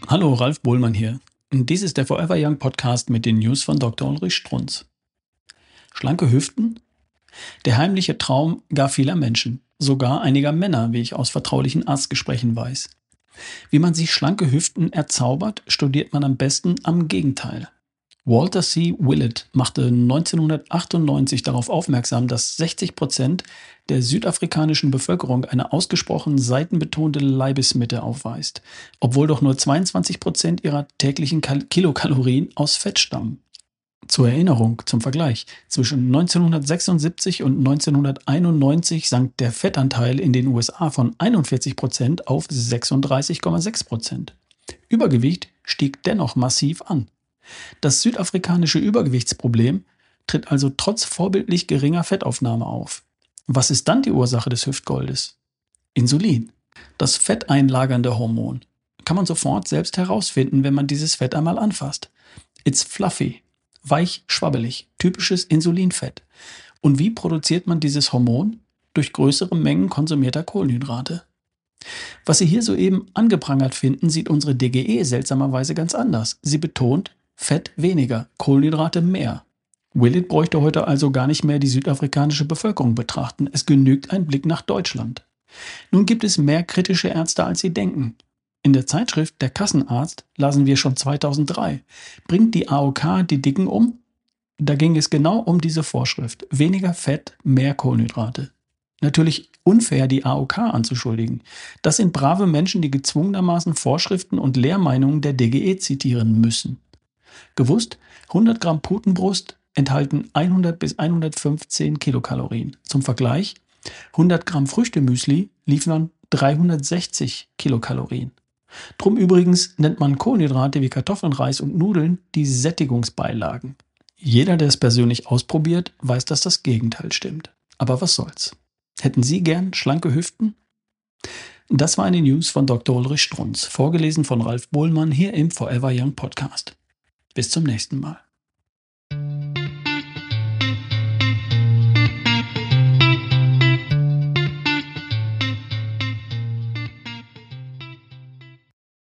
Hallo, Ralf Bohlmann hier. Dies ist der Forever Young Podcast mit den News von Dr. Ulrich Strunz. Schlanke Hüften? Der heimliche Traum gar vieler Menschen, sogar einiger Männer, wie ich aus vertraulichen Arztgesprächen weiß. Wie man sich schlanke Hüften erzaubert, studiert man am besten am Gegenteil. Walter C. Willett machte 1998 darauf aufmerksam, dass 60% der südafrikanischen Bevölkerung eine ausgesprochen seitenbetonte Leibesmitte aufweist, obwohl doch nur 22% ihrer täglichen Kilokalorien aus Fett stammen. Zur Erinnerung, zum Vergleich, zwischen 1976 und 1991 sank der Fettanteil in den USA von 41% auf 36,6%. Übergewicht stieg dennoch massiv an. Das südafrikanische Übergewichtsproblem tritt also trotz vorbildlich geringer Fettaufnahme auf. Was ist dann die Ursache des Hüftgoldes? Insulin, das fetteinlagernde Hormon. Kann man sofort selbst herausfinden, wenn man dieses Fett einmal anfasst. It's fluffy, weich, schwabbelig, typisches Insulinfett. Und wie produziert man dieses Hormon? Durch größere Mengen konsumierter Kohlenhydrate. Was Sie hier soeben angeprangert finden, sieht unsere DGE seltsamerweise ganz anders. Sie betont, Fett weniger, Kohlenhydrate mehr. Willett bräuchte heute also gar nicht mehr die südafrikanische Bevölkerung betrachten. Es genügt ein Blick nach Deutschland. Nun gibt es mehr kritische Ärzte, als Sie denken. In der Zeitschrift Der Kassenarzt lasen wir schon 2003. Bringt die AOK die Dicken um? Da ging es genau um diese Vorschrift. Weniger Fett, mehr Kohlenhydrate. Natürlich unfair, die AOK anzuschuldigen. Das sind brave Menschen, die gezwungenermaßen Vorschriften und Lehrmeinungen der DGE zitieren müssen. Gewusst, 100 Gramm Putenbrust enthalten 100 bis 115 Kilokalorien. Zum Vergleich, 100 Gramm Früchtemüsli liefern 360 Kilokalorien. Drum übrigens nennt man Kohlenhydrate wie Kartoffeln, Reis und Nudeln die Sättigungsbeilagen. Jeder, der es persönlich ausprobiert, weiß, dass das Gegenteil stimmt. Aber was soll's? Hätten Sie gern schlanke Hüften? Das waren die News von Dr. Ulrich Strunz, vorgelesen von Ralf Bohlmann hier im Forever Young Podcast. Bis zum nächsten Mal.